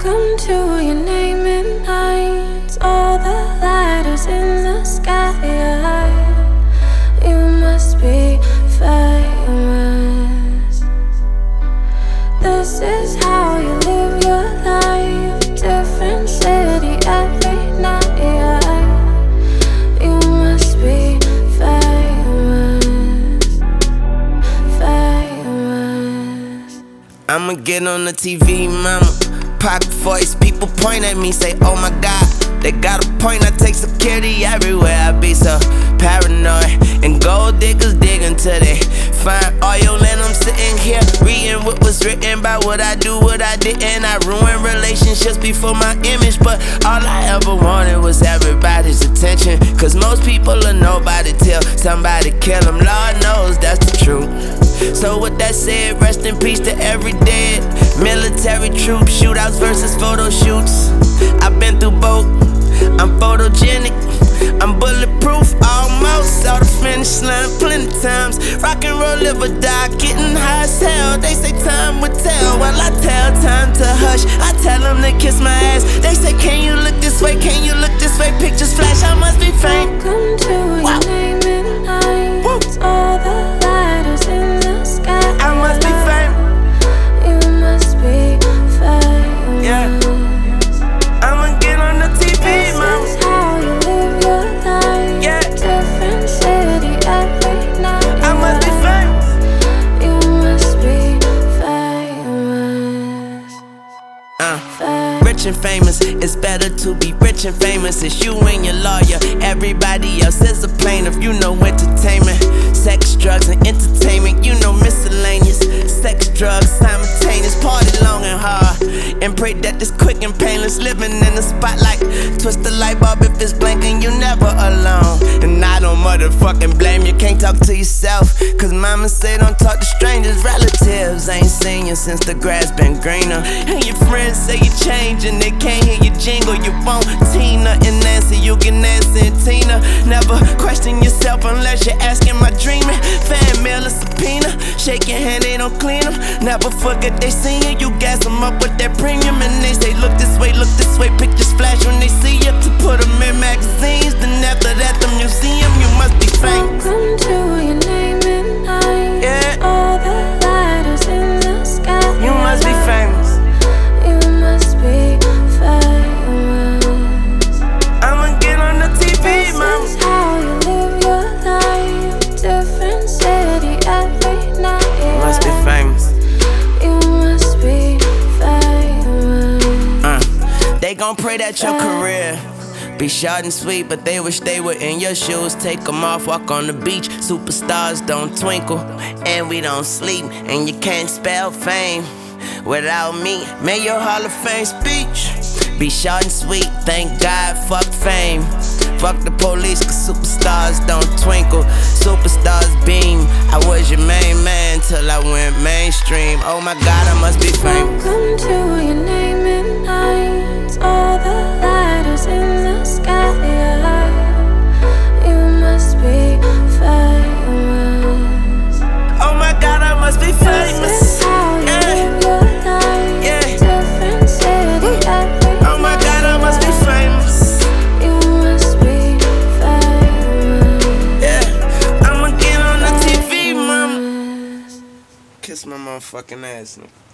Welcome to your name at night. All the lighters in the sky. You must be famous. This is how you live your life. Different city every night. You must be famous. Famous. I'ma get on the TV, mama. Pocket voice, people point at me, say, oh my God. They got a point, I take security everywhere. I be so paranoid. And gold diggers digging till they find oil. And I'm sitting here reading what was written about what I do, what I didn't. I ruined relationships before my image, but all I ever wanted was everybody's attention. Cause most people are nobody till somebody kill them. Lord knows that's the truth. So with that said, rest in peace to every dead military troop. Shootouts versus photo shoots. I've been through both. I'm photogenic, I'm bulletproof almost. Saw the finish line plenty times. Rock and roll, live or die, getting high as hell. They say time will tell, well I tell time to hush. I tell them to kiss my ass. They say can you look this way, can you look this way? Pictures flash, I must be famous. Welcome to your name at night. All the lighters in the sky. I must be famous. You must be famous. Yeah. I'ma get on the TV, mama. This is how you live your life. Yeah. Different city every night. I must be famous. You must be famous. Rich and famous, it's better to be rich and famous. It's you and your lawyer, everybody else is a plaintiff. You know entertainment, sex, drugs, and entertainment. You know miscellaneous, sex, drugs, simultaneous. Party long and hard, and pray that it's quick and painless. Living in the spotlight, twist the light bulb if it's blinking. You never alone, and I don't motherfucking blame you. Can't talk to yourself, cause mama say don't talk to strangers. Relatives ain't seen you since the grass been greener. And your friends say you change and they can't hear you jingle. You want Tina and Nancy, you get Nancy and Tina. Never question yourself unless you're asking my dreaming. Fan mail a subpoena, shake your hand, they don't clean them. Never forget they seen you, you gas them up with that premium. And they say look this way, pictures flash when they see you. To put them in magazines, then after that the museum. You must be famous. Welcome to your name at night. Yeah. All the lighters in the sky. You must be famous. You must be famous. I'ma get on the TV, This mama. is how you live your life. Different city every night. You must be famous. You must be famous. They gon' pray that your career be short and sweet, but they wish they were in your shoes. Take them off, walk on the beach. Superstars don't twinkle, and we don't sleep. And you can't spell fame without me. May your Hall of Fame speech be short and sweet. Thank God, fuck fame. Fuck the police, cause superstars don't twinkle. Superstars beam. I was your main man till I went mainstream. Oh my God, I must be famous. Welcome to your name at night. All the lighters in the sky. You must be famous. Oh my God, I must be famous. This is how you live your life. Yeah. Different city every Oh my God, I must be famous. You must be famous. Yeah, I'ma get on the TV, mama. Kiss my motherfucking ass.